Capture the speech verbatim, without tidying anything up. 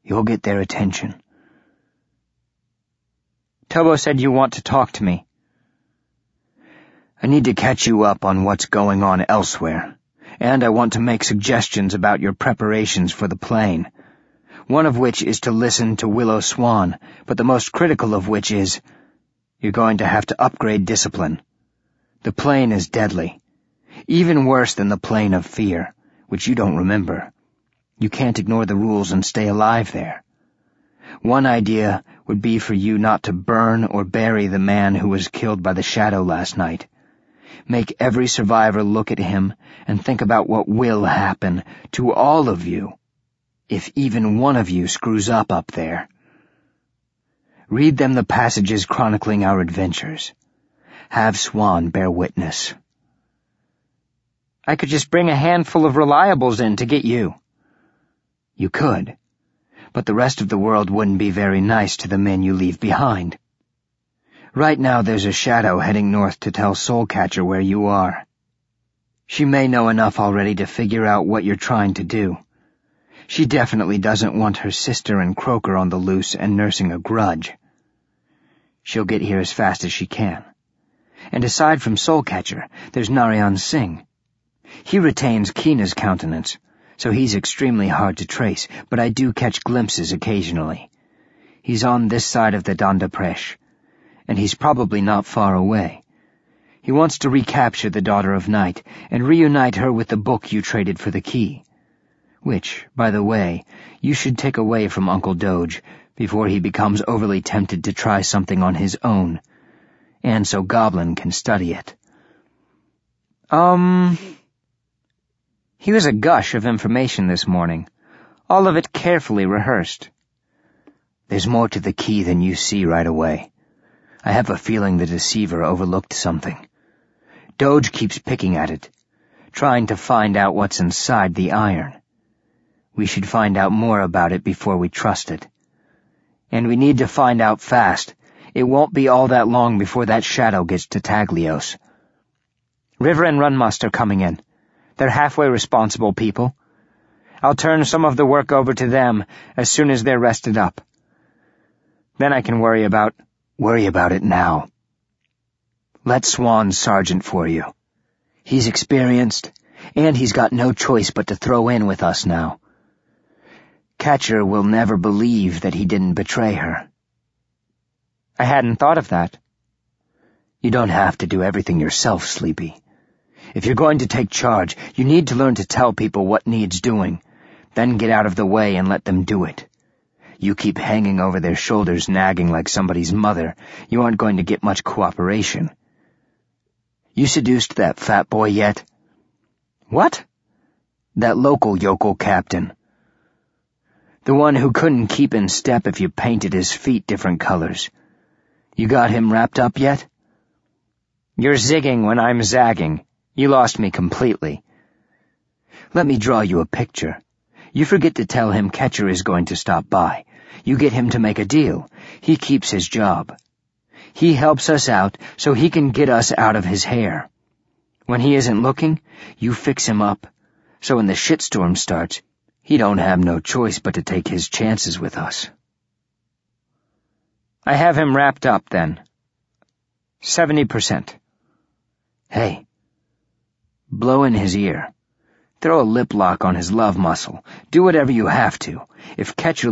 You'll get their attention. Tobo said you want to talk to me. I need to catch you up on what's going on elsewhere, and I want to make suggestions about your preparations for the plane, one of which is to listen to Willow Swan, but the most critical of which is, you're going to have to upgrade discipline. The plane is deadly, even worse than the plane of fear, which you don't remember. You can't ignore the rules and stay alive there. One idea would be for you not to burn or bury the man who was killed by the shadow last night. Make every survivor look at him and think about what will happen to all of you if even one of you screws up up there. Read them the passages chronicling our adventures. Have Swan bear witness. I could just bring a handful of reliables in to get you. You could, but the rest of the world wouldn't be very nice to the men you leave behind. Right now there's a shadow heading north to tell Soulcatcher where you are. She may know enough already to figure out what you're trying to do. She definitely doesn't want her sister and Croaker on the loose and nursing a grudge. She'll get here as fast as she can. And aside from Soulcatcher, there's Narayan Singh. He retains Keena's countenance, so he's extremely hard to trace, but I do catch glimpses occasionally. He's on this side of the Dandapresh, and he's probably not far away. He wants to recapture the Daughter of Night and reunite her with the book you traded for the key, which, by the way, you should take away from Uncle Doge before he becomes overly tempted to try something on his own, and so Goblin can study it. Um... He was a gush of information this morning, all of it carefully rehearsed. There's more to the key than you see right away. I have a feeling the deceiver overlooked something. Doge keeps picking at it, trying to find out what's inside the iron. We should find out more about it before we trust it. And we need to find out fast. It won't be all that long before that shadow gets to Taglios. River and Runmust are coming in. They're halfway responsible people. I'll turn some of the work over to them as soon as they're rested up. Then I can worry about... Worry about it now. Let Swan sergeant for you. He's experienced, and he's got no choice but to throw in with us now. Catcher will never believe that he didn't betray her. I hadn't thought of that. You don't have to do everything yourself, Sleepy. If you're going to take charge, you need to learn to tell people what needs doing, then get out of the way and let them do it. You keep hanging over their shoulders, nagging like somebody's mother, you aren't going to get much cooperation. You seduced that fat boy yet? What? That local yokel captain. The one who couldn't keep in step if you painted his feet different colors. You got him wrapped up yet? You're zigging when I'm zagging. You lost me completely. Let me draw you a picture. You forget to tell him Catcher is going to stop by. You get him to make a deal. He keeps his job. He helps us out so he can get us out of his hair. When he isn't looking, you fix him up. So when the shitstorm starts, he don't have no choice but to take his chances with us. I have him wrapped up, then. Seventy percent. Hey. Blow in his ear. Throw a lip lock on his love muscle. Do whatever you have to. If Catcher